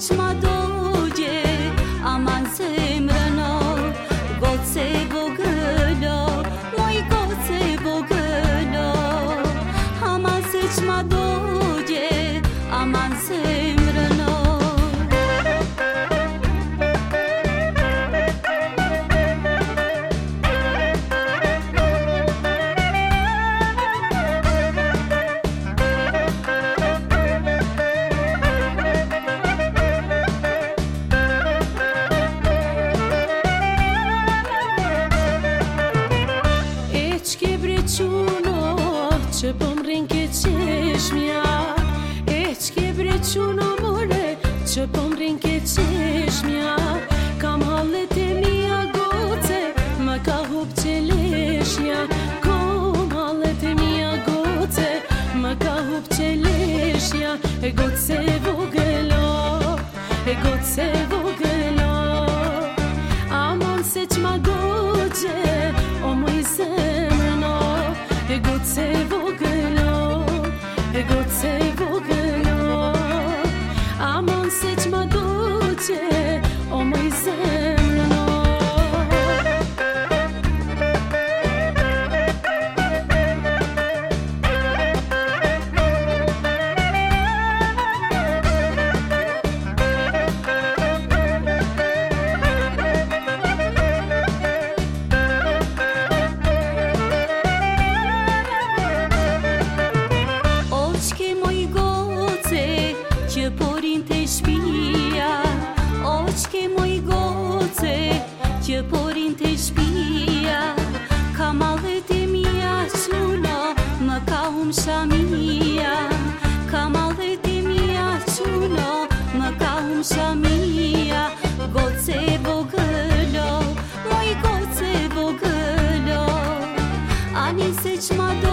çma dogje, aman zemrëno, goce vogëlo, moj goce vogëlo. Aman se çma dogje, aman zemrëno. Që po m'rin ke qeshmja Eqke brequno more Që po m'rin ke qeshmja Kam hallet e mija goce Më ka hup qeleshja Kom hallet e mija goce Më ka hup qeleshja E goce vogëlo E goce vogëlo Aman se qma goce O më i zemrëno E goce vogëlo E goce vogëlo Aman se qma doqe O më i zemrëno Që porin të shpia, oqke moj goce, që porin të shpia, ka mallet e mija quno, më ka shamia, ka mallet e mija quno, më ka shamia, goce vogëlo, moj goce vogëlo, ani se qma do